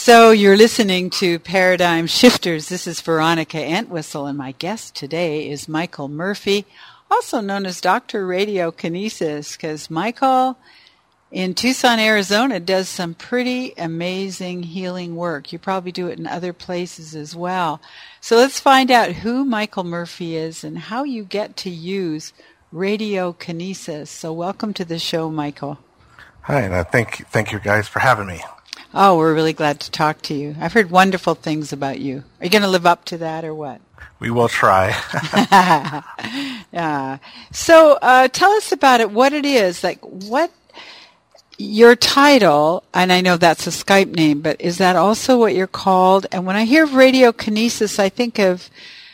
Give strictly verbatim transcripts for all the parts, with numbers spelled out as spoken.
So you're listening to Paradigm Shifters. This is Veronica Entwistle, and my guest today is Michael Murphy, also known as Doctor Radiokinesis, because Michael in Tucson, Arizona does some pretty amazing healing work. You probably do it in other places as well. So let's find out who Michael Murphy is and how you get to use radiokinesis. So welcome to the show, Michael. Hi, and uh, thank, thank you guys for having me. Oh, we're really glad to talk to you. I've heard wonderful things about you. Are you going to live up to that or what? We will try. Yeah. So uh, tell us about it, what it is, like what your title, and I know that's a Skype name, but is that also what you're called? And when I hear radiokinesis, I think of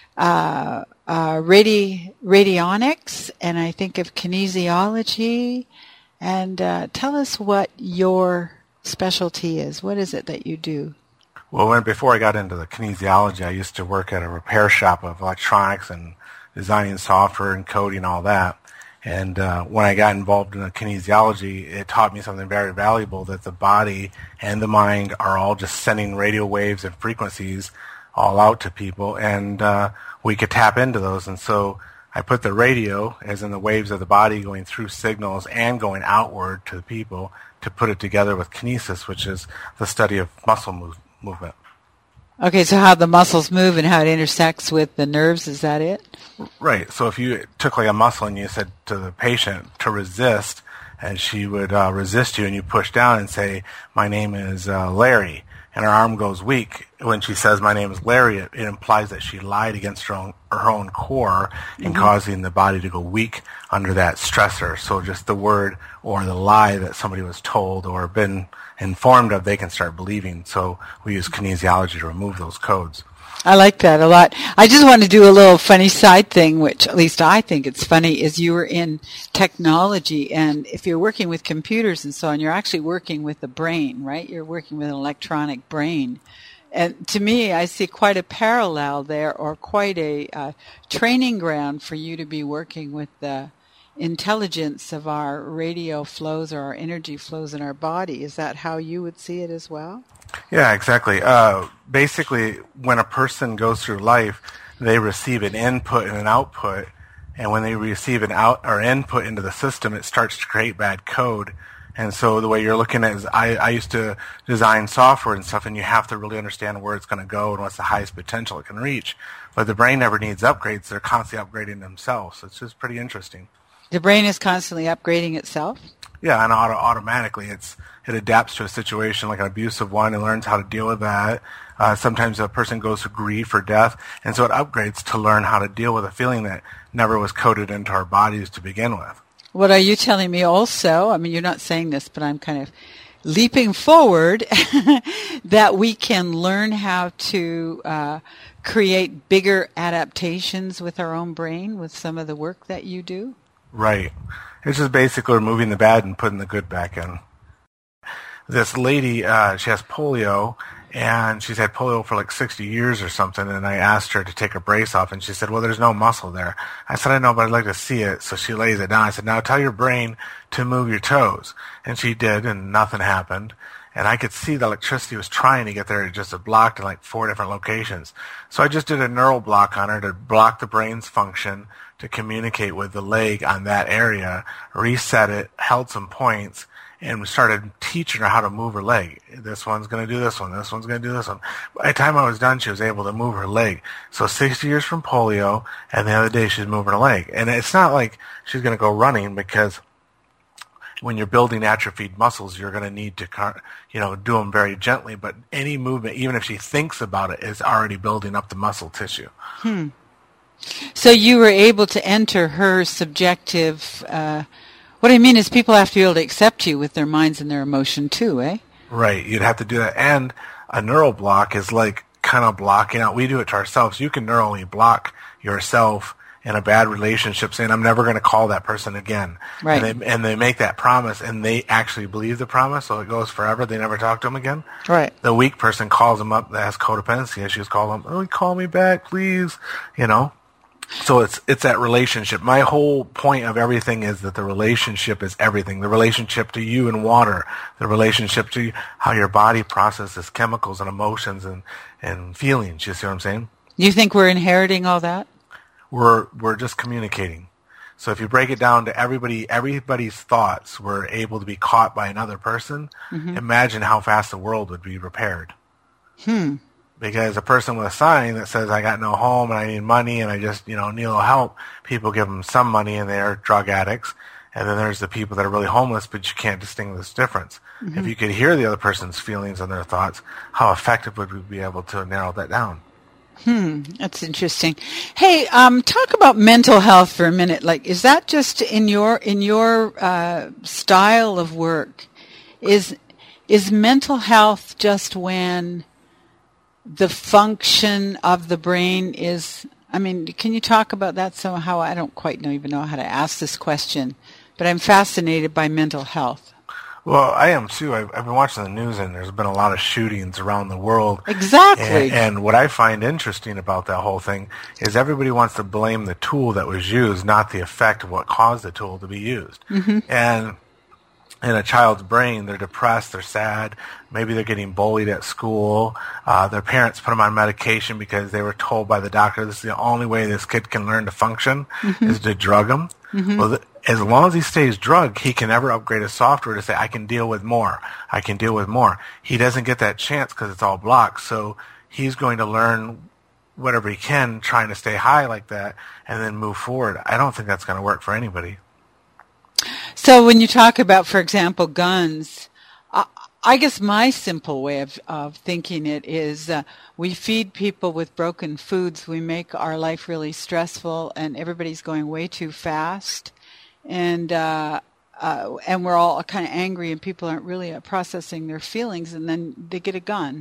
uh, uh, radi- radionics, and I think of kinesiology. And uh, tell us what your specialty is. What is it that you do? Well, when before I got into the kinesiology, I used to work at a repair shop of electronics and designing software and coding and all that. And uh, when I got involved in the kinesiology, it taught me something very valuable, that the body and the mind are all just sending radio waves and frequencies all out to people, and uh, we could tap into those. And so I put the radio, as in the waves of the body going through signals and going outward to the people, to put it together with kinesis, which is the study of muscle move, movement. Okay, so how the muscles move and how it intersects with the nerves, is that it? Right. So if you took like a muscle and you said to the patient to resist, and she would uh, resist you, and you push down and say, my name is uh, Larry, and her arm goes weak. When she says, my name is Larry, it, it implies that she lied against her own, her own core and mm-hmm. causing the body to go weak under that stressor. So just the word or the lie that somebody was told or been informed of, they can start believing. So we use kinesiology to remove those codes. I like that a lot. I just want to do a little funny side thing, which at least I think it's funny, is you were in technology, and if you're working with computers and so on, you're actually working with the brain, right? You're working with an electronic brain. And to me, I see quite a parallel there, or quite a uh, training ground for you to be working with the intelligence of our radio flows or our energy flows in our body. Is that how you would see it as well? Yeah, exactly. Uh, basically, when a person goes through life, they receive an input and an output, and when they receive an out or input into the system, it starts to create bad code. And so the way you're looking at it is, I, I used to design software and stuff, and you have to really understand where it's going to go and what's the highest potential it can reach. But the brain never needs upgrades. They're constantly upgrading themselves. So it's just pretty interesting. The brain is constantly upgrading itself? Yeah, and auto- automatically it's it adapts to a situation like an abusive one and learns how to deal with that. Uh, sometimes a person goes through grief or death, and so it upgrades to learn how to deal with a feeling that never was coded into our bodies to begin with. What are you telling me also? I mean, you're not saying this, but I'm kind of leaping forward that we can learn how to uh, create bigger adaptations with our own brain with some of the work that you do? Right. It's just basically removing the bad and putting the good back in. This lady, uh, she has polio, and she's had polio for like sixty years or something, and I asked her to take her brace off, and she said, well, there's no muscle there. I said, I know, but I'd like to see it. So she lays it down. I said, now tell your brain to move your toes. And she did, and nothing happened. And I could see the electricity was trying to get there. It just blocked in like four different locations. So I just did a neural block on her to block the brain's function to communicate with the leg on that area, reset it, held some points, and started teaching her how to move her leg. This one's going to do this one. This one's going to do this one. By the time I was done, she was able to move her leg. So sixty years from polio, and the other day she's moving her leg. And it's not like she's going to go running, because when you're building atrophied muscles, you're going to need to, you know, do them very gently. But any movement, even if she thinks about it, is already building up the muscle tissue. Hmm. So you were able to enter her subjective. Uh, what I mean is, people have to be able to accept you with their minds and their emotion too, eh? Right. You'd have to do that. And a neural block is like kind of blocking out. We do it to ourselves. You can neurally block yourself in a bad relationship, saying, I'm never going to call that person again. Right. And they, and they make that promise, and they actually believe the promise, so it goes forever. They never talk to them again. Right. The weak person calls them up that has codependency issues, call them, oh, call me back, please, you know. So it's it's that relationship. My whole point of everything is that the relationship is everything. The relationship to you and water, the relationship to how your body processes chemicals and emotions and, and feelings. You see what I'm saying? You think we're inheriting all that? We're we're just communicating. So if you break it down to everybody, everybody's thoughts were able to be caught by another person, mm-hmm. imagine how fast the world would be repaired. Hmm. Because a person with a sign that says, I got no home and I need money and I just, you know, need a little help, people give them some money and they're drug addicts. And then there's the people that are really homeless, but you can't distinguish the difference. Mm-hmm. If you could hear the other person's feelings and their thoughts, how effective would we be able to narrow that down? Hmm, that's interesting. Hey, um, talk about mental health for a minute. Like, is that just in your in your uh, style of work? Is is mental health just when the function of the brain is? I mean, can you talk about that somehow? I don't quite know, even know how to ask this question, but I'm fascinated by mental health. Well, I am too. I've, I've been watching the news, and there's been a lot of shootings around the world. Exactly. And, and what I find interesting about that whole thing is everybody wants to blame the tool that was used, not the effect of what caused the tool to be used. Mm-hmm. And in a child's brain, they're depressed, they're sad, maybe they're getting bullied at school. Uh, their parents put them on medication because they were told by the doctor this is the only way this kid can learn to function mm-hmm. is to drug him. Mm-hmm. Well, th- as long as he stays drugged, he can never upgrade his software to say, I can deal with more. I can deal with more. He doesn't get that chance because it's all blocked. So he's going to learn whatever he can, trying to stay high like that, and then move forward. I don't think that's going to work for anybody. So when you talk about, for example, guns, I, I guess my simple way of, of thinking it is uh, we feed people with broken foods. We make our life really stressful, and everybody's going way too fast. And uh, uh, and we're all kind of angry, and people aren't really uh, processing their feelings, and then they get a gun.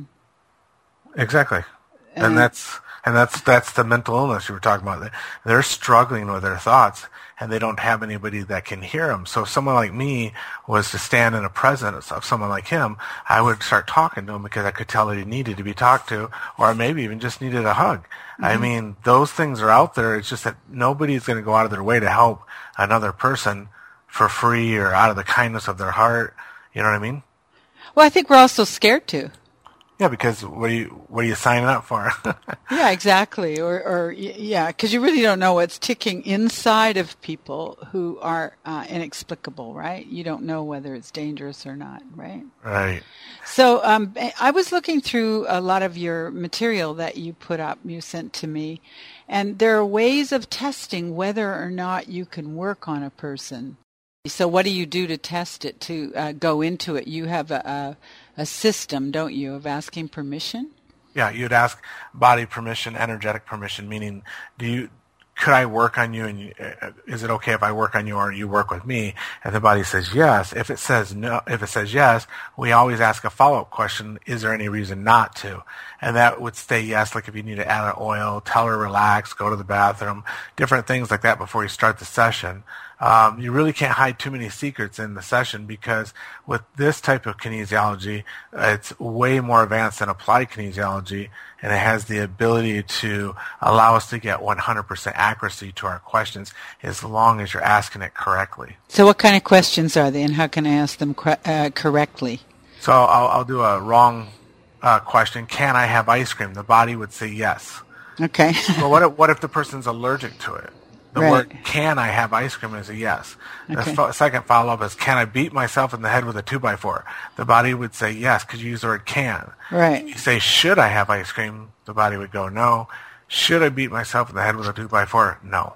Exactly, and, and that's and that's that's the mental illness you were talking about. They're struggling with their thoughts, and they don't have anybody that can hear them. So if someone like me was to stand in the presence of someone like him, I would start talking to him because I could tell that he needed to be talked to, or maybe even just needed a hug. Mm-hmm. I mean, those things are out there. It's just that nobody's going to go out of their way to help another person for free or out of the kindness of their heart. You know what I mean? Well, I think we're also scared to. Yeah, because what are you what are you signing up for? Yeah, exactly. Or, or yeah, because you really don't know what's ticking inside of people who are uh, inexplicable, right? You don't know whether it's dangerous or not, right? Right. So um, I was looking through a lot of your material that you put up, you sent to me, and there are ways of testing whether or not you can work on a person. So what do you do to test it, to uh, go into it? You have a, a, a system, don't you, of asking permission? Yeah, you'd ask body permission, energetic permission, meaning do you, could I work on you, and you, uh, is it okay if I work on you or you work with me? And the body says yes. If it says no, if it says yes, we always ask a follow-up question, is there any reason not to? And that would stay yes, like if you need to add an oil, tell her relax, go to the bathroom, different things like that before you start the session. Um, you really can't hide too many secrets in the session because with this type of kinesiology, uh, it's way more advanced than applied kinesiology, and it has the ability to allow us to get one hundred percent accuracy to our questions as long as you're asking it correctly. So what kind of questions are they, and how can I ask them cor- uh, correctly? So I'll, I'll do a wrong uh, question. Can I have ice cream? The body would say yes. Okay. Well, what if, what if the person's allergic to it? The right. word, can I have ice cream, is a yes. Okay. The f- second follow-up is, can I beat myself in the head with a two by four? The body would say yes, because you use the word can. Right. You say, should I have ice cream? The body would go, no. Should I beat myself in the head with a two by four? No.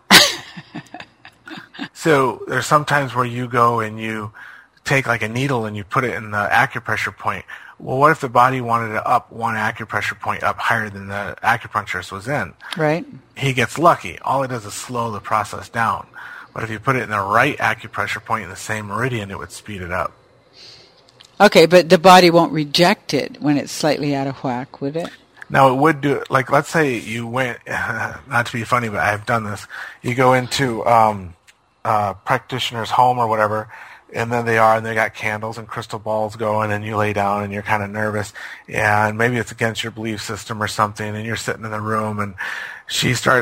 So there's sometimes where you go and you take like a needle and you put it in the acupressure point. Well, what if the body wanted to up one acupressure point up higher than the acupuncturist was in? Right. He gets lucky. All it does is slow the process down. But if you put it in the right acupressure point in the same meridian, it would speed it up. Okay, but the body won't reject it when it's slightly out of whack, would it? Now, it would do it. Like, let's say you went, not to be funny, but I've done this. You go into um, a practitioner's home or whatever, and then they are, and they got candles and crystal balls going, and you lay down, and you're kind of nervous, and maybe it's against your belief system or something, and you're sitting in the room, and she starts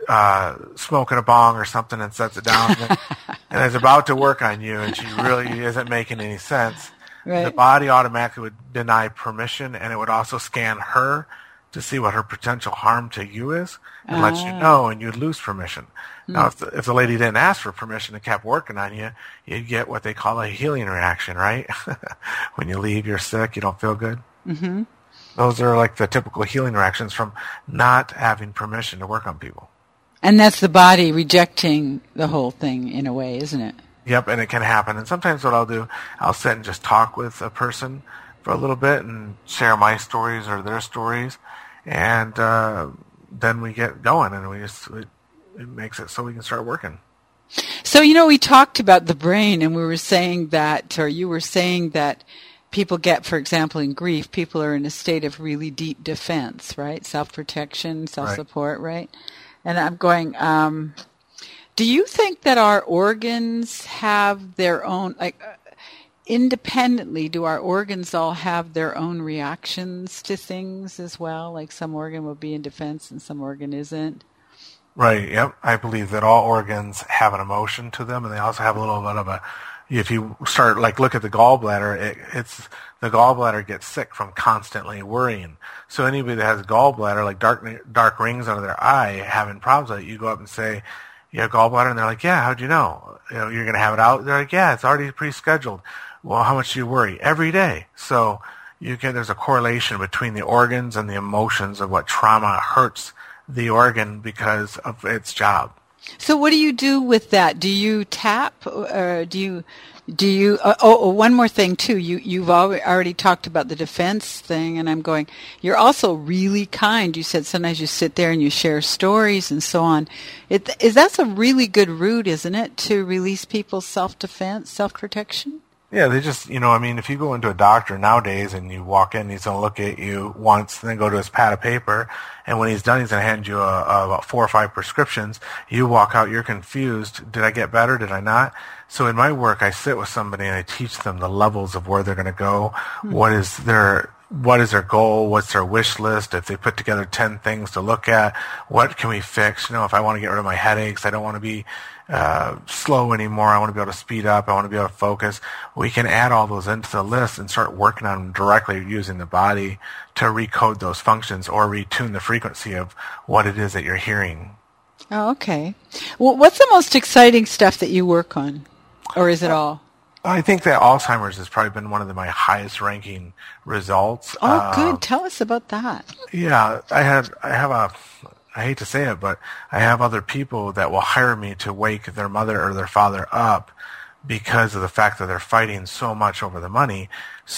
uh, smoking a bong or something and sets it down and, and is about to work on you, and she really isn't making any sense, right. The body automatically would deny permission, and it would also scan her to see what her potential harm to you is and uh. let you know, and you'd lose permission. Mm. Now, if the, if the lady didn't ask for permission and kept working on you, you'd get what they call a healing reaction, right? When you leave, you're sick, you don't feel good. Mm-hmm. Those are like the typical healing reactions from not having permission to work on people. And that's the body rejecting the whole thing in a way, isn't it? Yep, and it can happen. And sometimes what I'll do, I'll sit and just talk with a person for a little bit and share my stories or their stories. And uh, then we get going, and we just it, it makes it so we can start working. So, you know, we talked about the brain, and we were saying that, or you were saying that people get, for example, in grief, people are in a state of really deep defense, right? Self-protection, self-support, right? right? And I'm going, um, do you think that our organs have their own, like, uh, independently, do our organs all have their own reactions to things as well? Like some organ will be in defense and some organ isn't? Right, yep. I believe that all organs have an emotion to them, and they also have a little bit of a, if you start, like, look at the gallbladder, it, it's, the gallbladder gets sick from constantly worrying. So anybody that has a gallbladder, like dark, dark rings under their eye, having problems with it, you go up and say, you have gallbladder? And they're like, yeah, how'd you know? You know, you're going to have it out? They're like, yeah, it's already pre-scheduled. Well, how much do you worry? Every day. So you can, there's a correlation between the organs and the emotions of what trauma hurts the organ because of its job. So what do you do with that? Do you tap, or do you, do you, uh, oh, oh, one more thing too. You, you've already talked about the defense thing, and I'm going, you're also really kind. You said sometimes you sit there and you share stories and so on. It, is that's a really good route, isn't it, to release people's self-defense, self-protection? Yeah, they just, you know, I mean, if you go into a doctor nowadays and you walk in, he's going to look at you once and then go to his pad of paper. And when he's done, he's going to hand you a, a, about four or five prescriptions. You walk out, you're confused. Did I get better? Did I not? So in my work, I sit with somebody and I teach them the levels of where they're going to go. Mm-hmm. What is their, what is their goal? What's their wish list? If they put together ten things to look at, what can we fix? You know, if I want to get rid of my headaches, I don't want to be uh, slow anymore. I want to be able to speed up. I want to be able to focus. We can add all those into the list and start working on them directly using the body to recode those functions or retune the frequency of what it is that you're hearing. Oh, okay. Well, what's the most exciting stuff that you work on? Or is it all? I think that Alzheimer's has probably been one of the, my highest ranking results. Oh, good. Um, Tell us about that. Yeah, I have, I have a, I hate to say it, but I have other people that will hire me to wake their mother or their father up because of the fact that they're fighting so much over the money.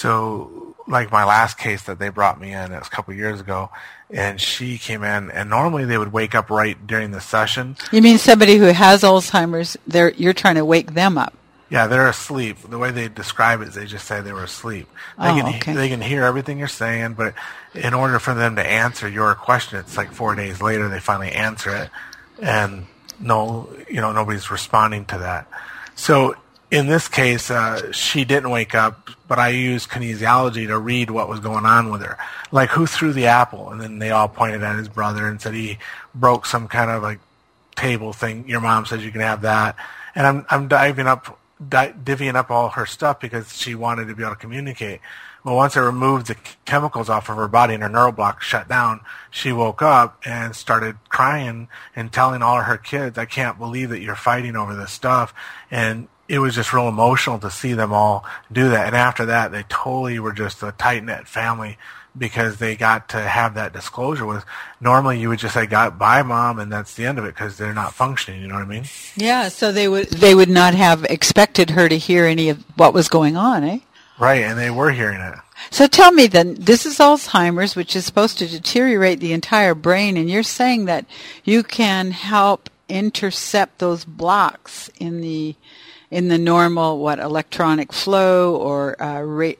So, like my last case that they brought me in, it was a couple of years ago, and she came in, and normally they would wake up right during the session. You mean somebody who has Alzheimer's, they're, you're trying to wake them up? Yeah, they're asleep. The way they describe it is they just say they were asleep. They, oh, can, okay. they can hear everything you're saying, but in order for them to answer your question, it's like four days later they finally answer it, and no, you know, nobody's responding to that. So in this case, uh, she didn't wake up, but I used kinesiology to read what was going on with her. Like, who threw the apple? And then they all pointed at his brother and said he broke some kind of like table thing. Your mom says you can have that. And I'm I'm diving up. Di- divvying up all her stuff because she wanted to be able to communicate. Well, once I removed the chemicals off of her body and her neural block shut down, she woke up and started crying and telling all of her kids, I can't believe that you're fighting over this stuff. And it was just real emotional to see them all do that. And after that, they totally were just a tight-knit family because they got to have that disclosure with, normally you would just say, got bye, Mom, and that's the end of it because they're not functioning, you know what I mean? Yeah, so they would they would not have expected her to hear any of what was going on, eh? Right, and they were hearing it. So tell me then, this is Alzheimer's, which is supposed to deteriorate the entire brain, and you're saying that you can help intercept those blocks in the in the normal, what, electronic flow or uh, ra-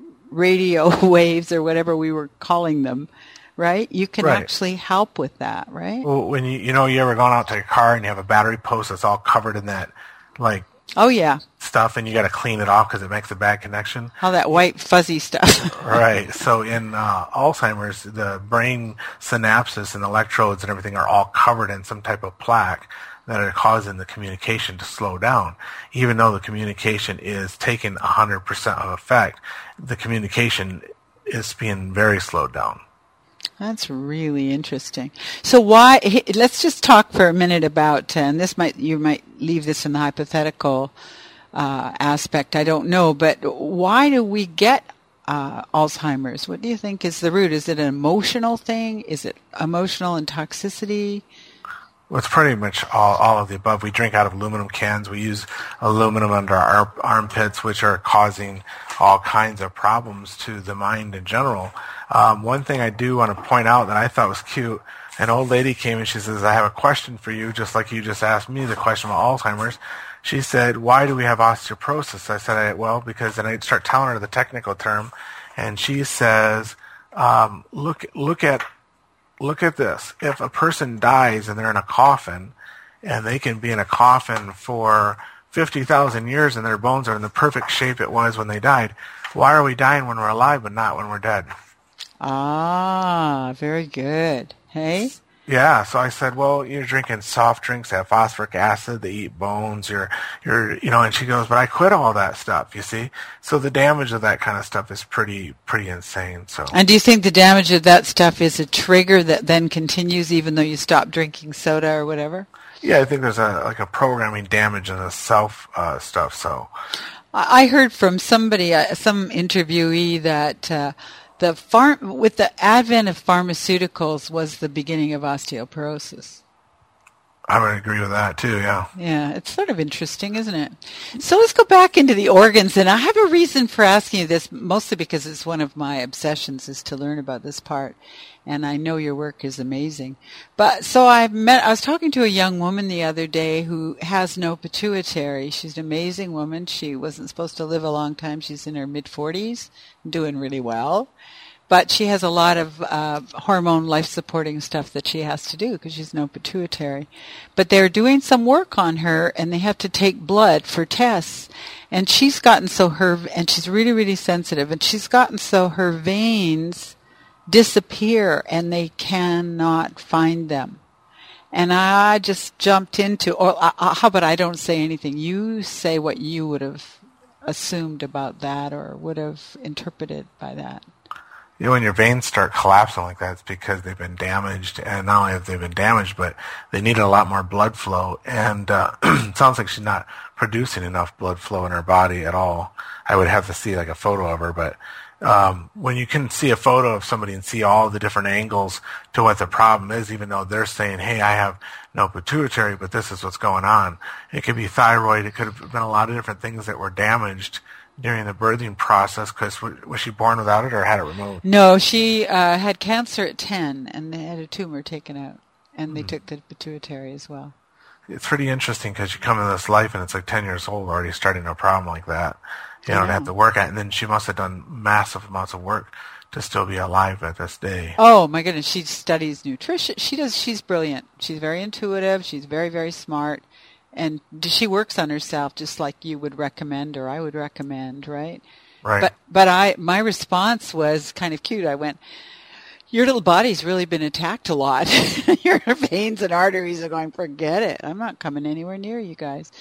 radio waves or whatever we were calling them, right? You can right. actually help with that, right? Well, when you, you know, you ever gone out to your car and you have a battery post that's all covered in that, like, Oh, yeah. stuff, and you got to clean it off because it makes a bad connection. All that white fuzzy stuff. Right. So in uh, Alzheimer's, the brain synapses and electrodes and everything are all covered in some type of plaque that are causing the communication to slow down. Even though the communication is taking one hundred percent of effect, the communication is being very slowed down. That's really interesting. So why, let's just talk for a minute about, and this might, you might leave this in the hypothetical uh, aspect, I don't know, but why do we get uh, Alzheimer's? What do you think is the root? Is it an emotional thing? Is it emotional and toxicity? Well, it's pretty much all, all of the above. We drink out of aluminum cans. We use aluminum under our armpits, which are causing all kinds of problems to the mind in general. Um, one thing I do want to point out that I thought was cute, an old lady came and she says, I have a question for you, just like you just asked me the question about Alzheimer's. She said, why do we have osteoporosis? I said, well, because then I start telling her the technical term, and she says, um, look, look at Look at this. If a person dies and they're in a coffin, and they can be in a coffin for fifty thousand years and their bones are in the perfect shape it was when they died, why are we dying when we're alive but not when we're dead? Ah, very good. Hey? Yeah, so I said, well, you're drinking soft drinks that have phosphoric acid, they eat bones, you're, you're, you know, and she goes, but I quit all that stuff, you see? So the damage of that kind of stuff is pretty, pretty insane, so. And do you think the damage of that stuff is a trigger that then continues even though you stop drinking soda or whatever? Yeah, I think there's a, like a programming damage in the self, uh, stuff, so. I heard from somebody, uh, some interviewee that, uh, The farm, with the advent of pharmaceuticals was the beginning of osteoporosis. I would agree with that too, yeah. Yeah, it's sort of interesting, isn't it? So let's go back into the organs, and I have a reason for asking you this, mostly because it's one of my obsessions is to learn about this part, and I know your work is amazing. But so I met, I was talking to a young woman the other day who has no pituitary. She's an amazing woman. She wasn't supposed to live a long time. She's in her mid-forties, doing really well. But she has a lot of uh, hormone life-supporting stuff that she has to do because she's no pituitary. But they're doing some work on her, and they have to take blood for tests. And she's gotten so her, and she's really, really sensitive, and she's gotten so her veins disappear, and they cannot find them. And I just jumped into, or uh, how about I don't say anything? You say what you would have assumed about that or would have interpreted by that. You know, when your veins start collapsing like that, it's because they've been damaged, and not only have they been damaged, but they needed a lot more blood flow, and uh, it sounds like she's not producing enough blood flow in her body at all. I would have to see like a photo of her, but um, when you can see a photo of somebody and see all the different angles to what the problem is, even though they're saying, hey, I have no pituitary, but this is what's going on. It could be thyroid. It could have been a lot of different things that were damaged during the birthing process, because was she born without it or had it removed? No, she uh, had cancer at ten, and they had a tumor taken out, and they mm. took the pituitary as well. It's pretty interesting because you come into this life and it's like ten years old already starting a problem like that. You don't have to work at it, and then she must have done massive amounts of work to still be alive at this day. Oh my goodness, she studies nutrition. She does. She's brilliant. She's very intuitive. She's very, very smart. And she works on herself just like you would recommend or I would recommend, right? Right. But but I my response was kind of cute. I went, your little body's really been attacked a lot. Your veins and arteries are going, forget it. I'm not coming anywhere near you guys.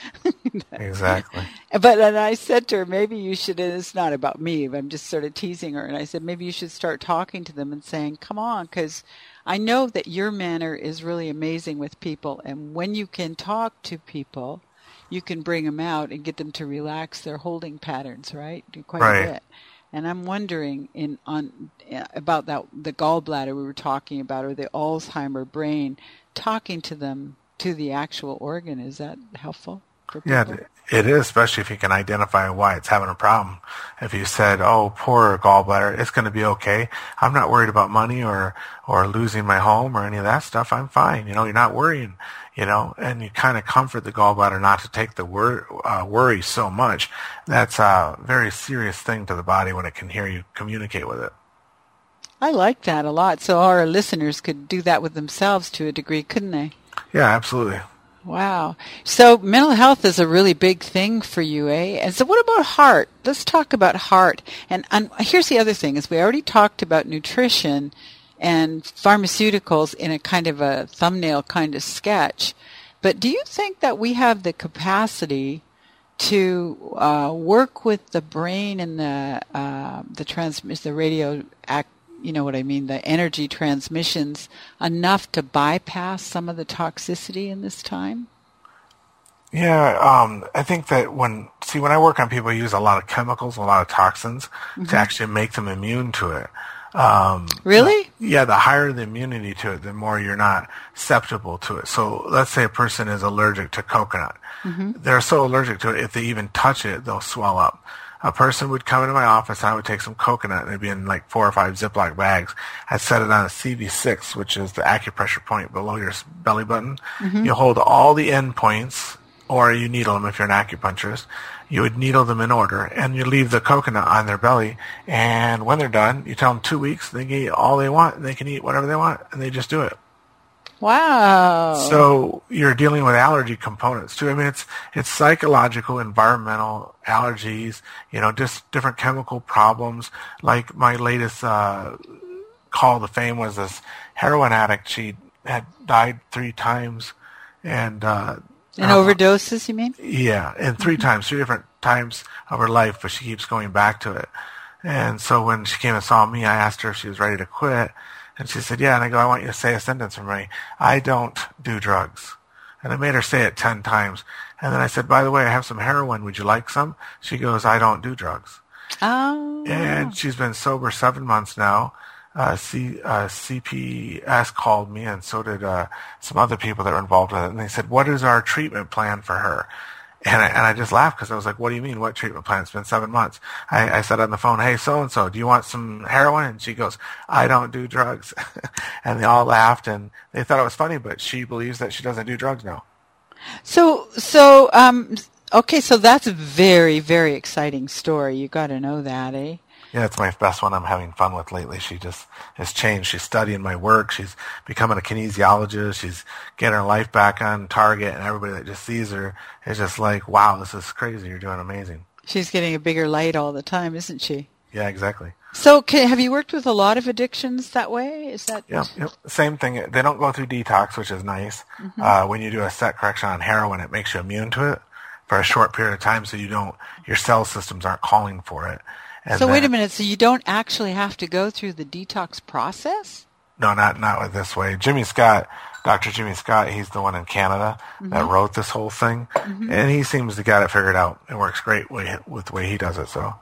Exactly. But and I said to her, maybe you should, and it's not about me, I'm just sort of teasing her. And I said, maybe you should start talking to them and saying, come on, because I know that your manner is really amazing with people, and when you can talk to people, you can bring them out and get them to relax their holding patterns, right? Quite right. a bit. And I'm wondering in on about that the gallbladder we were talking about, or the Alzheimer brain, talking to them to the actual organ. Is that helpful for people? Yeah, it is, especially if you can identify why it's having a problem. If you said, oh, poor gallbladder, it's going to be okay. I'm not worried about money or, or losing my home or any of that stuff. I'm fine. You know, you're not worrying, you know, and you kind of comfort the gallbladder not to take the wor- uh, worry so much. That's a very serious thing to the body when it can hear you communicate with it. I like that a lot. So our listeners could do that with themselves to a degree, couldn't they? Yeah, absolutely. Wow. So mental health is a really big thing for you, eh? And so what about heart? Let's talk about heart. And, and here's the other thing, is we already talked about nutrition and pharmaceuticals in a kind of a thumbnail kind of sketch. But do you think that we have the capacity to uh, work with the brain and the uh, the transmit the radio act, you know what I mean, the energy transmissions enough to bypass some of the toxicity in this time? Yeah, um, I think that when, see, when I work on people, I use a lot of chemicals, a lot of toxins mm-hmm. to actually make them immune to it. Um, really? Yeah, the higher the immunity to it, the more you're not susceptible to it. So let's say a person is allergic to coconut. Mm-hmm. They're so allergic to it, if they even touch it, they'll swell up. A person would come into my office, and I would take some coconut, and it'd be in like four or five Ziploc bags. I'd set it on a C V six, which is the acupressure point below your belly button. Mm-hmm. You hold all the end points, or you needle them if you're an acupuncturist. You would needle them in order, and you leave the coconut on their belly. And when they're done, you tell them two weeks, they can eat all they want, and they can eat whatever they want, and they just do it. Wow. So you're dealing with allergy components too. I mean, it's it's psychological, environmental allergies, you know, just different chemical problems. Like my latest uh, call to fame was this heroin addict. She had died three times, and uh, in uh, overdoses, you mean? Yeah, and three mm-hmm. times, three different times of her life, but she keeps going back to it. And so when she came and saw me, I asked her if she was ready to quit. And she said, yeah. And I go, I want you to say a sentence for me. I don't do drugs. And I made her say it ten times. And then I said, by the way, I have some heroin. Would you like some? She goes, I don't do drugs. Oh. And she's been sober seven months now. Uh, C, uh, C P S called me, and so did uh, some other people that were involved with it. And they said, what is our treatment plan for her? And I, and I just laughed because I was like, what do you mean, what treatment plan? It's been seven months. I, I said on the phone, hey, so-and-so, do you want some heroin? And she goes, I don't do drugs. And they all laughed, and they thought it was funny, but she believes that she doesn't do drugs now. So, so, um, okay, so that's a very, very exciting story. You got to know that, eh? Yeah, it's my best one I'm having fun with lately. She just has changed. She's studying my work. She's becoming a kinesiologist. She's getting her life back on target, and everybody that just sees her is just like, wow, this is crazy. You're doing amazing. She's getting a bigger light all the time, isn't she? Yeah, exactly. So can, have you worked with a lot of addictions that way? Is that? Yeah, yeah, same thing. They don't go through detox, which is nice. Mm-hmm. Uh, when you do a set correction on heroin, it makes you immune to it for a short period of time, so you don't, your cell systems aren't calling for it. And so then, wait a minute. So you don't actually have to go through the detox process? No, not not with this way. Jimmy Scott, Doctor Jimmy Scott, he's the one in Canada mm-hmm. that wrote this whole thing, mm-hmm. and he seems to got it figured out. It works great way, with the way he does it. So,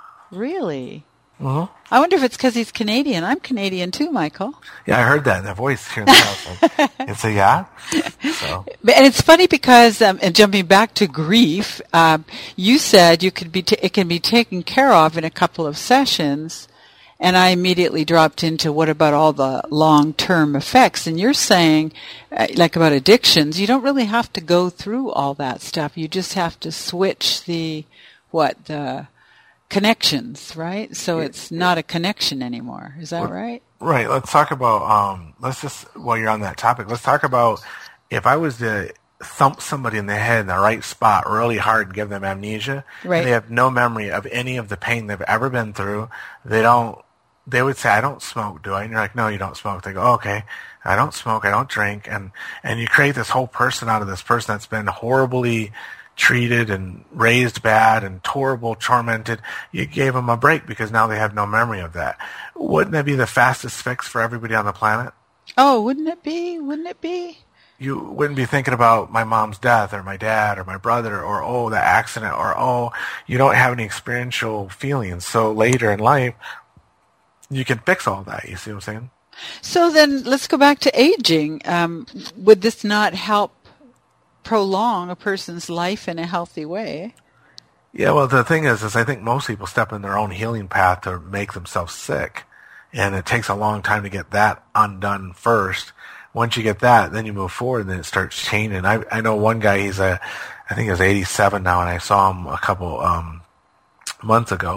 really, mm-hmm. I wonder if it's because he's Canadian. I'm Canadian too, Michael. Yeah, I heard that in the voice here in the house. Like, it's a yeah. So. And it's funny because, um, and jumping back to grief, um, you said you could be t- it can be taken care of in a couple of sessions, and I immediately dropped into what about all the long-term effects? And you're saying, uh, like about addictions, you don't really have to go through all that stuff. You just have to switch the what the connections, right? So it's not a connection anymore. Is that well, right? Right. Let's talk about, um, let's just, while you're on that topic, let's talk about if I was to thump somebody in the head in the right spot really hard and give them amnesia, right. and they have no memory of any of the pain they've ever been through, they don't, they would say, I don't smoke, do I? And you're like, no, you don't smoke. They go, oh, okay, I don't smoke, I don't drink. And, and you create this whole person out of this person that's been horribly treated and raised bad and horrible, tormented. You gave them a break because now they have no memory of that. Wouldn't that be the fastest fix for everybody on the planet? Oh, wouldn't it be? Wouldn't it be? You wouldn't be thinking about my mom's death or my dad or my brother or, oh, that accident or, oh, you don't have any experiential feelings. So later in life, you can fix all that. You see what I'm saying? So then let's go back to aging. Um, would this not help prolong a person's life in a healthy way? Yeah, well, the thing is, is I think most people step in their own healing path to make themselves sick. And it takes a long time to get that undone first. Once you get that, then you move forward and then it starts changing. I I know one guy, he's a, I think he's eighty-seven now, and I saw him a couple um months ago,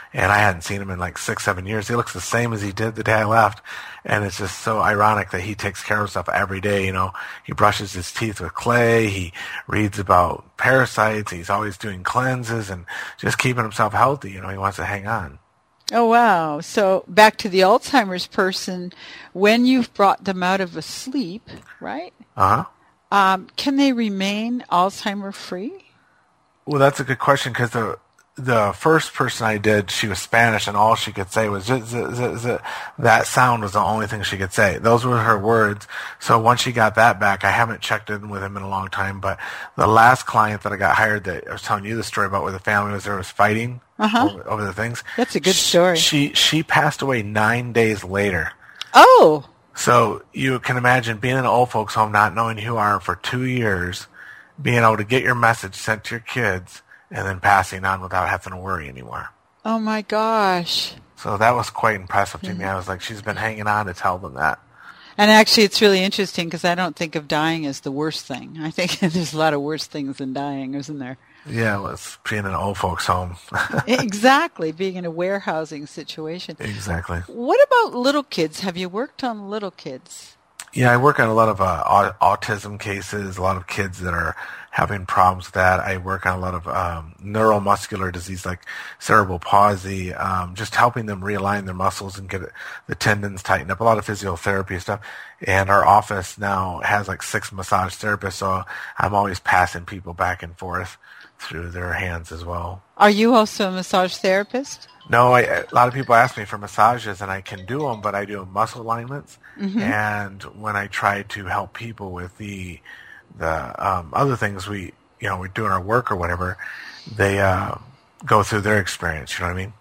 and I hadn't seen him in like six, seven years. He looks the same as he did the day I left, and it's just so ironic that he takes care of himself every day. You know, he brushes his teeth with clay, he reads about parasites, he's always doing cleanses and just keeping himself healthy. You know, he wants to hang on. Oh, wow. So back to the Alzheimer's person, when you've brought them out of a sleep, right? Uh-huh. Um, can they remain Alzheimer free? Well, that's a good question, because the the first person I did, she was Spanish, and all she could say was z- z- z- z- that sound was the only thing she could say. Those were her words. So once she got that back, I haven't checked in with him in a long time, but the last client that I got hired that I was telling you the story about, where the family was there was fighting uh-huh. over, over the things. That's a good story. She, she she passed away nine days later. Oh. So you can imagine being in an old folks home, not knowing who you are for two years, being able to get your message sent to your kids, and then passing on without having to worry anymore. Oh, my gosh. So that was quite impressive to mm-hmm. me. I was like, she's been hanging on to tell them that. And actually, it's really interesting, because I don't think of dying as the worst thing. I think there's a lot of worse things than dying, isn't there? Yeah, well, it's being in an old folks home. Exactly, being in a warehousing situation. Exactly. What about little kids? Have you worked on little kids? Yeah, I work on a lot of uh, autism cases, a lot of kids that are having problems with that. I work on a lot of um, neuromuscular disease like cerebral palsy, um, just helping them realign their muscles and get the tendons tightened up, a lot of physiotherapy stuff. And our office now has like six massage therapists, so I'm always passing people back and forth through their hands as well. Are you also a massage therapist? No, I, a lot of people ask me for massages, and I can do them, but I do muscle alignments. Mm-hmm. And when I try to help people with the the um, other things we, you know, we're doing our work or whatever, they uh, go through their experience. You know what I mean?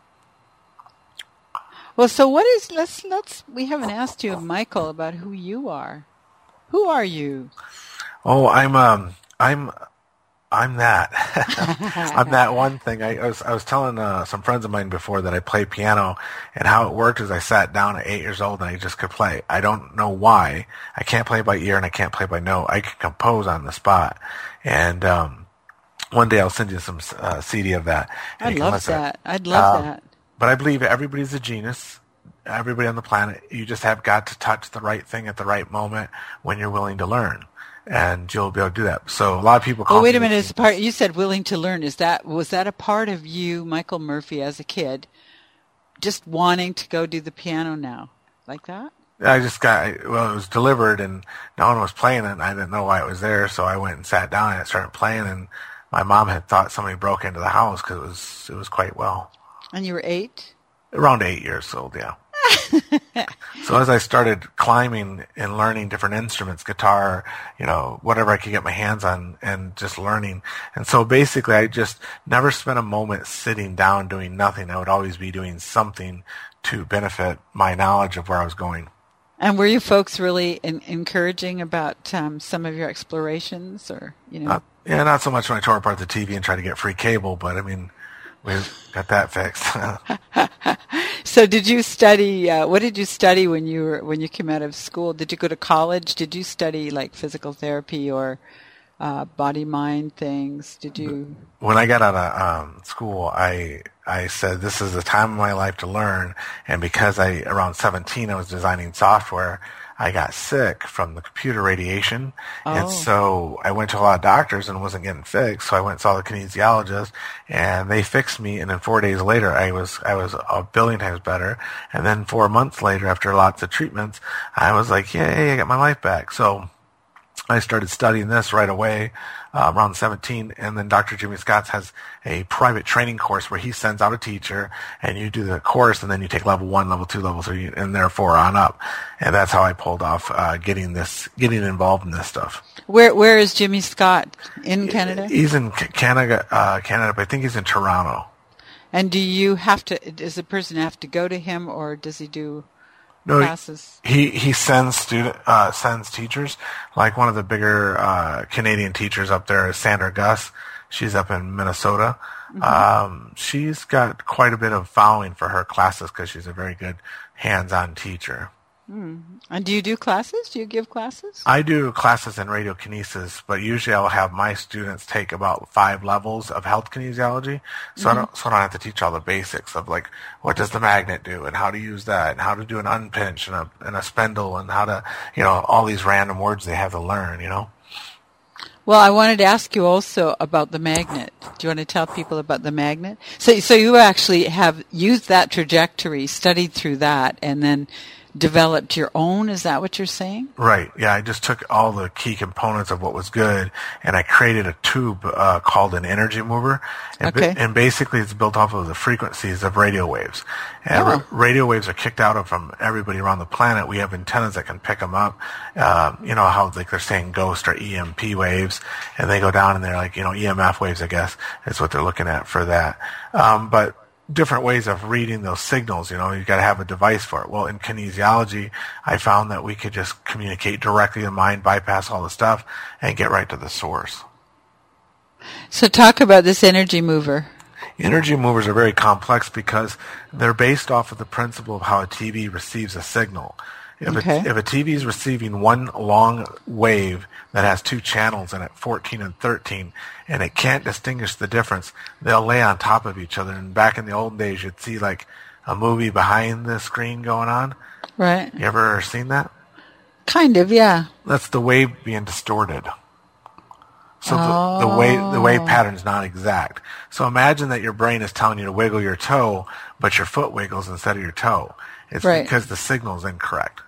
Well, so what is? Let's let's. We haven't asked you, Michael, about who you are. Who are you? Oh, I'm um, I'm. I'm that. I'm that one thing. I, I was I was telling uh, some friends of mine before that I play piano, and how it worked is I sat down at eight years old and I just could play. I don't know why. I can't play by ear and I can't play by note. I can compose on the spot. And um, one day I'll send you some uh, C D of that. I'd love that. I'd love um, that. But I believe everybody's a genius. Everybody on the planet. You just have got to touch the right thing at the right moment when you're willing to learn. And you'll be able to do that. So a lot of people call Oh, wait a minute. Is part, you said willing to learn. Is that, was that a part of you, Michael Murphy, as a kid, just wanting to go do the piano now? Like that? I just got, well, it was delivered and no one was playing it, and I didn't know why it was there, so I went and sat down and I started playing, and my mom had thought somebody broke into the house because it was, it was quite well. And you were eight? Around eight years old, yeah. So as I started climbing and learning different instruments, guitar, you know, whatever I could get my hands on, and just learning. And so basically I just never spent a moment sitting down doing nothing. I would always be doing something to benefit my knowledge of where I was going. And were you folks really in- encouraging about um, some of your explorations, or, you know? Not, yeah, not so much when I tore apart the T V and tried to get free cable, but I mean, we got that fixed. So did you study, uh, what did you study when you were, when you came out of school? Did you go to college? Did you study like physical therapy or uh, body mind things? Did you? When I got out of um, school, I I said this is the time of my life to learn, and because I around seventeen I was designing software, I got sick from the computer radiation, oh. and so I went to a lot of doctors and wasn't getting fixed. So I went and saw the kinesiologist, and they fixed me. And then four days later, I was I was a billion times better. And then four months later, after lots of treatments, I was like, "Yay! I got my life back." So I started studying this right away, uh, around seventeen, and then Doctor Jimmy Scott has a private training course where he sends out a teacher, and you do the course, and then you take level one, level two, level three, and therefore on up. And that's how I pulled off uh, getting this, getting involved in this stuff. Where Where is Jimmy Scott? In Canada? He's in Canada, uh, Canada, but I think he's in Toronto. And do you have to? Does the person have to go to him, or does he do? No, classes? he he sends student uh, sends teachers. Like one of the bigger uh, Canadian teachers up there is Sandra Gus. She's up in Minnesota. Mm-hmm. Um, she's got quite a bit of following for her classes because she's a very good hands-on teacher. Mm. And do you do classes? Do you give classes? I do classes in radiokinesis, but usually I'll have my students take about five levels of health kinesiology, so mm-hmm. I don't so I don't have to teach all the basics of like what does the magnet do and how to use that and how to do an unpinch and a and a spindle and how to, you know, all these random words they have to learn, you know. Well, I wanted to ask you also about the magnet. Do you want to tell people about the magnet? So, so you actually have used that trajectory, studied through that, and then developed your own. Is that what you're saying? Right. Yeah, I just took all the key components of what was good, and I created a tube uh, called an energy mover. And, okay. b- and basically it's built off of the frequencies of radio waves. And oh. ra- radio waves are kicked out of from everybody around the planet. We have antennas that can pick them up. Uh, you know how like they're saying ghost or E M P waves, and they go down and they're like, you know, E M F waves, I guess, is what they're looking at for that. Um, but different ways of reading those signals, you know, you've got to have a device for it. Well, in kinesiology, I found that we could just communicate directly to the mind, bypass all the stuff, and get right to the source. So talk about this energy mover. Energy movers are very complex because they're based off of the principle of how a T V receives a signal. If, okay. a, if a T V is receiving one long wave that has two channels in it, fourteen and thirteen, and it can't distinguish the difference, they'll lay on top of each other. And back in the old days, you'd see like a movie behind the screen going on. Right. You ever seen that? Kind of, yeah. That's the wave being distorted. So oh. the, the wave the wave pattern's not exact. So imagine that your brain is telling you to wiggle your toe, but your foot wiggles instead of your toe. It's right. because the signal is incorrect.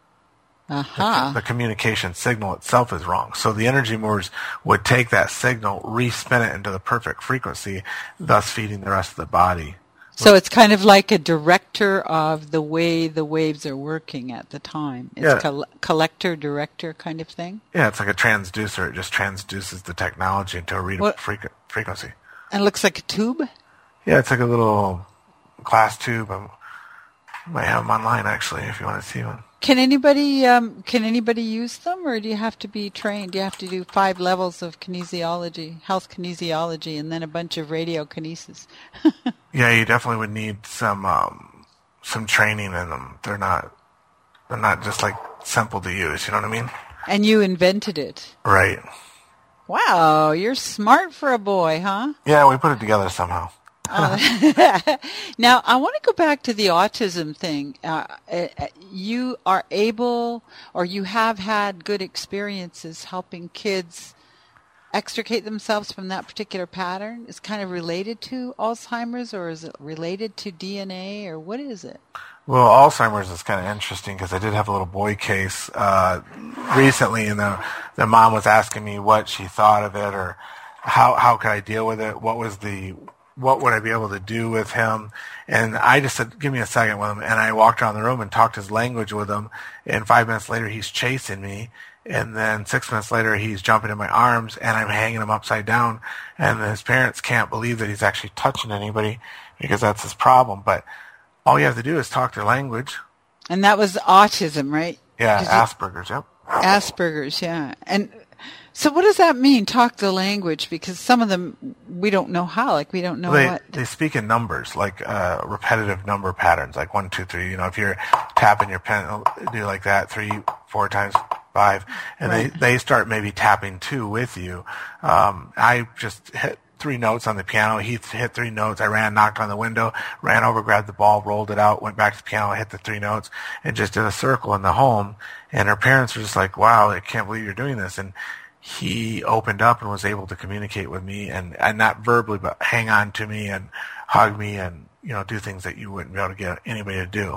Uh-huh. The, the communication signal itself is wrong. So the energy movers would take that signal, respin it into the perfect frequency, thus feeding the rest of the body. So it's kind of like a director of the way the waves are working at the time. It's yeah. col- collector, director kind of thing? Yeah, it's like a transducer. It just transduces the technology into a readable frequ- frequency. And it looks like a tube? Yeah, it's like a little glass tube. I might have them online, actually, if you want to see one. Can anybody um, can anybody use them, or do you have to be trained? Do you have to do five levels of kinesiology, health kinesiology, and then a bunch of radiokinesis? Yeah, you definitely would need some um, some training in them. They're not they're not just like simple to use. You know what I mean? And you invented it, right? Wow, you're smart for a boy, huh? Yeah, we put it together somehow. uh, now, I want to go back to the autism thing. Uh, uh, you are able, or you have had good experiences helping kids extricate themselves from that particular pattern. Is kind of related to Alzheimer's, or is it related to D N A, or what is it? Well, Alzheimer's is kind of interesting because I did have a little boy case uh, recently, and the the mom was asking me what she thought of it, or how how could I deal with it? What was the what would I be able to do with him? And I just said, give me a second with him. And I walked around the room and talked his language with him. And five minutes later, he's chasing me. And then six minutes later, he's jumping in my arms, and I'm hanging him upside down. And his parents can't believe that he's actually touching anybody because that's his problem. But all you have to do is talk their language. And that was autism, right? Yeah, Asperger's, yep. Asperger's, yeah. And so what does that mean, talk the language? Because some of them, we don't know how. Like, we don't know they, what. They speak in numbers, like uh, repetitive number patterns, like one, two, three. You know, if you're tapping your pen, it'll do like that three, four times, five. And right. they, they start maybe tapping two with you. Um, I just hit three notes on the piano. He hit three notes. I ran, knocked on the window, ran over, grabbed the ball, rolled it out, went back to the piano, hit the three notes, and just did a circle in the home. And her parents were just like, wow, I can't believe you're doing this. And he opened up and was able to communicate with me, and, and not verbally, but hang on to me and hug me and, you know, do things that you wouldn't be able to get anybody to do.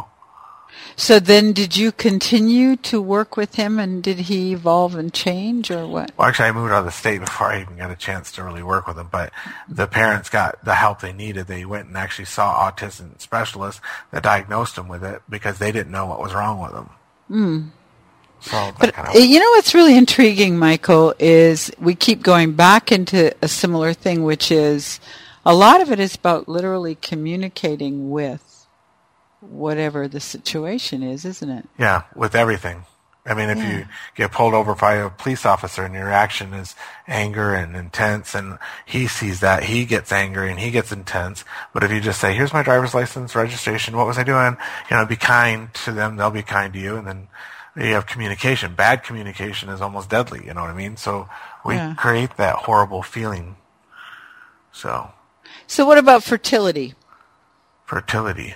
So then did you continue to work with him, and did he evolve and change, or what? Well, actually, I moved out of the state before I even got a chance to really work with him, but the parents got the help they needed. They went and actually saw autism specialists that diagnosed him with it because they didn't know what was wrong with him. Mm. So but kind of you know what's really intriguing, Michael, is we keep going back into a similar thing, which is a lot of it is about literally communicating with whatever the situation is, isn't it? Yeah, with everything. I mean, if Yeah. you get pulled over by a police officer and your reaction is anger and intense, and he sees that, he gets angry and he gets intense. But if you just say, here's my driver's license, registration, what was I doing? You know, be kind to them, they'll be kind to you, and then you have communication. Bad communication is almost deadly, you know what I mean? So we Yeah. create that horrible feeling. So, So what about fertility? fertility.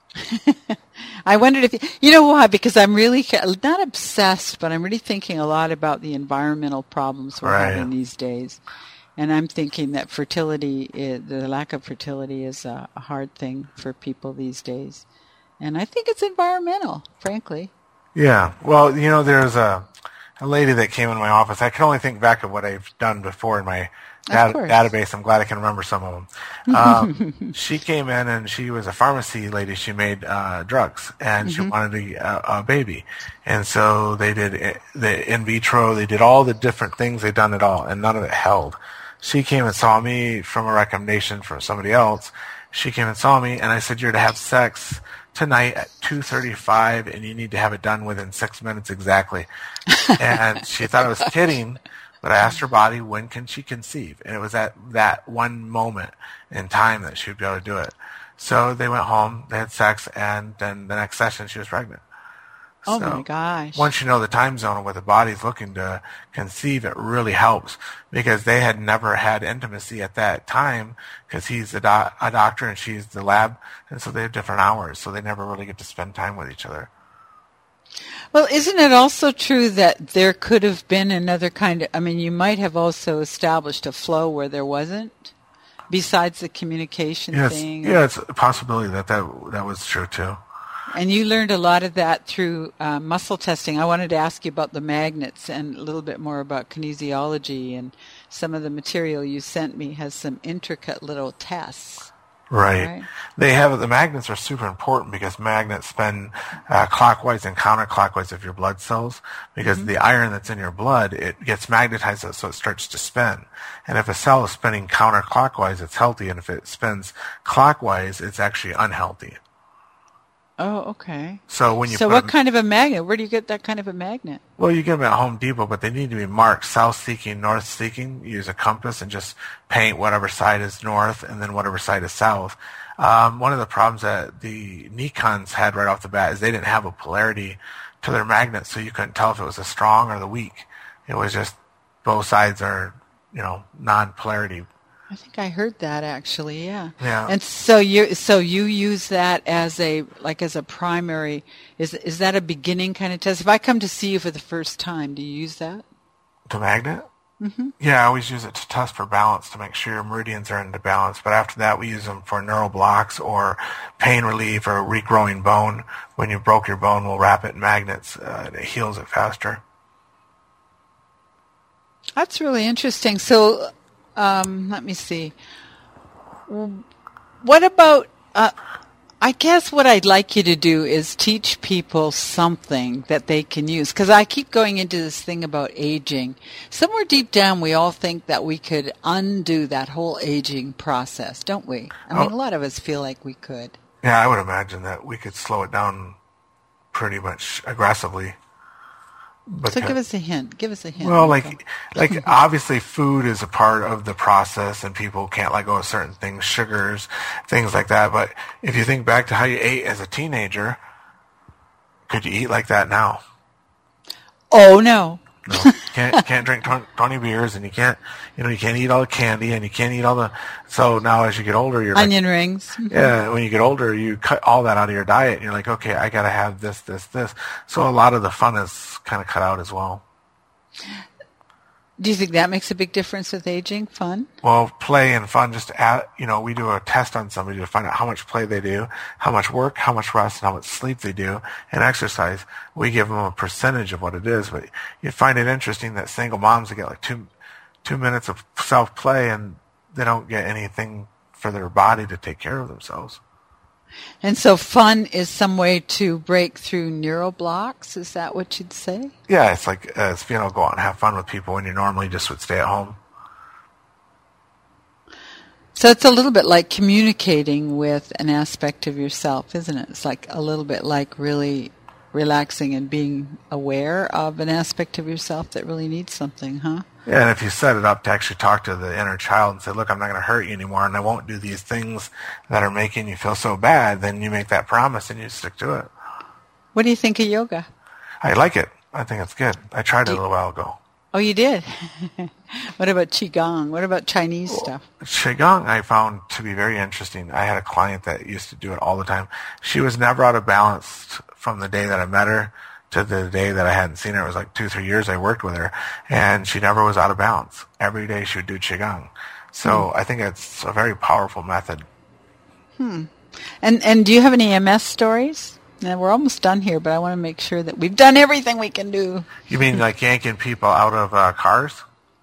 I wondered if you, you know why? Because I'm really not obsessed, but I'm really thinking a lot about the environmental problems we're Right. having these days, and I'm thinking that fertility, is, the lack of fertility, is a, a hard thing for people these days, and I think it's environmental, frankly. Yeah. Well, you know, there's a a lady that came in my office. I can only think back of what I've done before in my dat- course. database. I'm glad I can remember some of them. Um, she came in and she was a pharmacy lady. She made uh, drugs, and she wanted a, a baby. And so they did i- the in vitro. They did all the different things. They done it all, and none of it held. She came and saw me from a recommendation from somebody else. She came and saw me, and I said, you're to have sex tonight at two thirty-five, and you need to have it done within six minutes exactly. And she thought I was kidding, but I asked her body, when can she conceive? And it was at that one moment in time that she would be able to do it. So they went home, they had sex, and then the next session she was pregnant. Oh So my gosh. once you know the time zone of what the body's looking to conceive, it really helps, because they had never had intimacy at that time, because he's a, do- a doctor and she's the lab, and so they have different hours, so they never really get to spend time with each other. Well, isn't it also true that there could have been another kind of, I mean, you might have also established a flow where there wasn't, besides the communication Yeah, it's, thing? yeah, it's a possibility that, that that was true too. And you learned a lot of that through uh, muscle testing. I wanted to ask you about the magnets and a little bit more about kinesiology, and some of the material you sent me has some intricate little tests. Right. Right. They have, the magnets are super important, because magnets spin uh, clockwise and counterclockwise of your blood cells, because the iron that's in your blood, it gets magnetized so it starts to spin. And if a cell is spinning counterclockwise, it's healthy, and if it spins clockwise, it's actually unhealthy. Oh, okay. So when you So put what them, kind of a magnet? Where do you get that kind of a magnet? well, you get them at Home Depot, but they need to be marked south-seeking, north-seeking. Use a compass and just paint whatever side is north and then whatever side is south. Um, one of the problems that the Nikons had right off the bat is they didn't have a polarity to their magnets, so you couldn't tell if it was the strong or the weak. It was just both sides are, you know, non-polarity. I think I heard that actually, yeah. Yeah. And so you so you use that as a like as a primary, is is that a beginning kind of test? If I come to see you for the first time, do you use that? The magnet? Mm-hmm. Yeah, I always use it to test for balance, to make sure your meridians are into balance. But after that, we use them for neural blocks or pain relief or regrowing bone. When you broke your bone, we'll wrap it in magnets. Uh, and it heals it faster. That's really interesting. So um, let me see. What about, uh, I guess what I'd like you to do is teach people something that they can use. Because I keep going into this thing about aging. Somewhere deep down, we all think that we could undo that whole aging process, don't we? I mean, Oh. a lot of us feel like we could. Yeah, I would imagine that we could slow it down pretty much aggressively. So give us a hint. Give us a hint. Well, Michael. like, like obviously food is a part of the process, and people can't let go of certain things, sugars, things like that. But if you think back to how you ate as a teenager, could you eat like that now? Oh, no. No, you can't can't drink twenty beers, and you can't, you know, you can't eat all the candy, and you can't eat all the. So now, as you get older, you're Onion like, rings. yeah. When you get older, you cut all that out of your diet, and you're like, okay, I gotta have this, this, this. So a lot of the fun is kind of cut out as well. Do you think that makes a big difference with aging? Fun? Well, play and fun, just add, you know, we do a test on somebody to find out how much play they do, how much work, how much rest, and how much sleep they do, and exercise. We give them a percentage of what it is, but you find it interesting that single moms, they get like two, two minutes of self-play, and they don't get anything for their body to take care of themselves. And so fun is some way to break through neural blocks? Is that what you'd say? Yeah, it's like, uh, it's, you know, go out and have fun with people when you normally just would stay at home. So it's a little bit like communicating with an aspect of yourself, isn't it? It's like a little bit like really relaxing and being aware of an aspect of yourself that really needs something, huh? Yeah, and if you set it up to actually talk to the inner child and say, look, I'm not going to hurt you anymore, and I won't do these things that are making you feel so bad, then you make that promise and you stick to it. What do you think of yoga? I like it. I think it's good. I tried do it a little while ago. Oh, you did? What about Qigong? What about Chinese well, stuff? Qigong I found to be very interesting. I had a client that used to do it all the time. She was never out of balance from the day that I met her to the day that I hadn't seen her. It was like two, three years I worked with her, and she never was out of balance. Every day she would do Qigong. So hmm. I think it's a very powerful method. Hmm. And and do you have any M S stories? Now, we're almost done here, but I want to make sure that we've done everything we can do. You mean like yanking people out of uh, cars?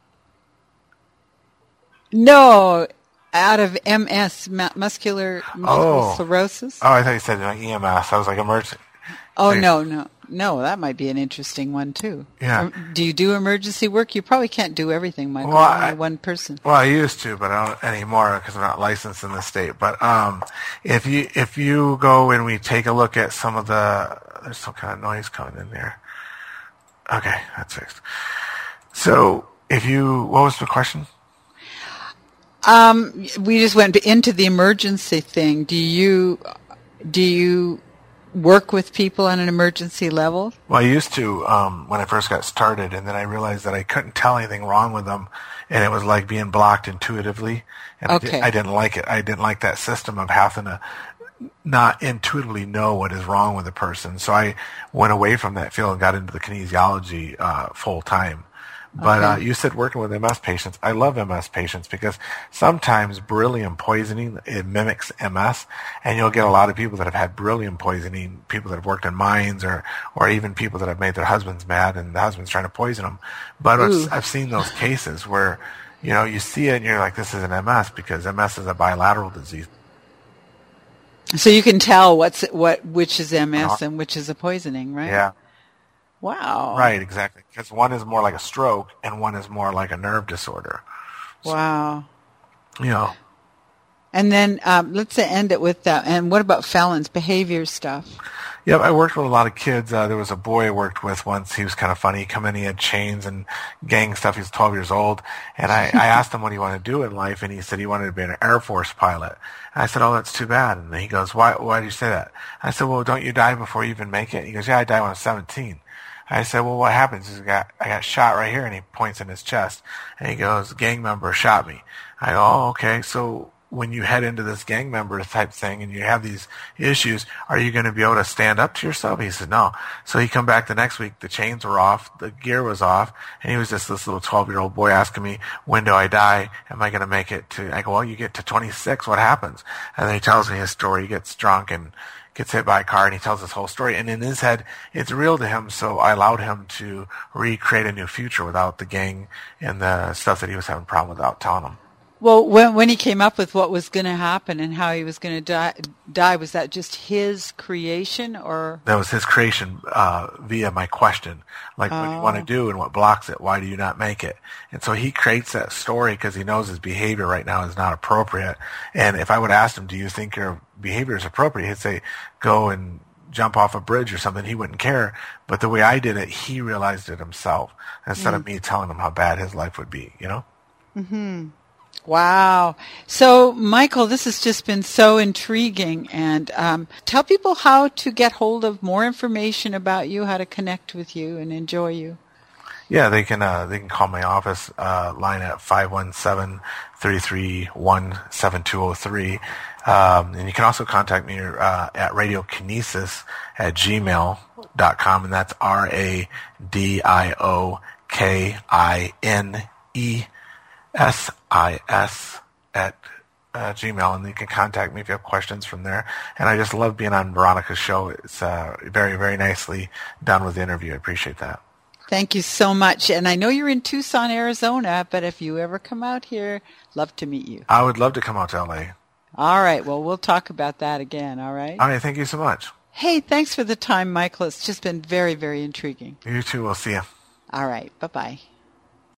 No, out of M S, mu- muscular multiple oh. sclerosis. Oh, I thought you said like E M S. I was like emergency. Oh, so no, no. No, that might be an interesting one, too. Yeah. Do you do emergency work? You probably can't do everything, Michael. Well, Only I, one person. Well, I used to, but I don't anymore because I'm not licensed in the state. But um, if you if you go and we take a look at some of the, there's some kind of noise coming in there. Okay, that's fixed. So if you, what was the question? Um, we just went into the emergency thing. Do you do you work with people on an emergency level? Well, I used to um, when I first got started, and then I realized that I couldn't tell anything wrong with them, and it was like being blocked intuitively. And okay. I, did, I didn't like it. I didn't like that system of having to not intuitively know what is wrong with a person. So I went away from that field and got into the kinesiology uh, full time. But okay. uh, you said working with M S patients. I love M S patients because sometimes beryllium poisoning, it mimics M S, and you'll get a lot of people that have had beryllium poisoning, people that have worked in mines, or, or even people that have made their husbands mad and the husband's trying to poison them. But I've seen those cases where, you know, you see it and you're like, this is an M S because M S is a bilateral disease. So you can tell what's what which is M S and which is a poisoning, right? Yeah. Wow. Right, exactly. Because one is more like a stroke and one is more like a nerve disorder. Wow. So, you know. And then um, let's end it with that. And what about felons, behavior stuff? Yep, I worked with a lot of kids. Uh, there was a boy I worked with once. He was kind of funny. He come in, he had chains and gang stuff. He was twelve years old. And I, I asked him what he wanted to do in life, and he said he wanted to be an Air Force pilot. And I said, oh, that's too bad. And he goes, why, why did you say that? I said, well, don't you die before you even make it? He goes, yeah, I died when I was seventeen. I said, well, what happens? He got, I got shot right here, and he points in his chest. And he goes, a gang member shot me. I go, oh, okay. So when you head into this gang member type thing and you have these issues, are you going to be able to stand up to yourself? He said, no. So he come back the next week. The chains were off. The gear was off. And he was just this little twelve-year-old boy asking me, when do I die? Am I going to make it to, I go, well, you get to twenty-six. What happens? And then he tells me his story. He gets drunk and gets hit by a car, and he tells his whole story. And in his head, it's real to him, so I allowed him to recreate a new future without the gang and the stuff that he was having a problem without telling him. Well, when when he came up with what was going to happen and how he was going to die, die, was that just his creation, or? That was his creation uh, via my question, like oh. what do you want to do and what blocks it? Why do you not make it? And so he creates that story because he knows his behavior right now is not appropriate. And if I would ask him, do you think your behavior is appropriate? He'd say, go and jump off a bridge or something. He wouldn't care. But the way I did it, he realized it himself instead mm. of me telling him how bad his life would be, you know? Mm-hmm. Wow. So, Michael, this has just been so intriguing. And um, tell people how to get hold of more information about you, how to connect with you and enjoy you. Yeah, they can uh, they can call my office uh, line at five one seven, three three one, seven two zero three. Um, and you can also contact me uh, at radiokinesis at gmail dot com, and that's R A D I O K I N E S I S at uh, Gmail, and you can contact me if you have questions from there. And I just love being on Veronica's show. It's uh, very, very nicely done with the interview. I appreciate that. Thank you so much. And I know you're in Tucson, Arizona, but if you ever come out here, love to meet you. I would love to come out to L A. All right. Well, we'll talk about that again, all right? All right. Thank you so much. Hey, thanks for the time, Michael. It's just been very, very intriguing. You too. We'll see you. All right. Bye-bye.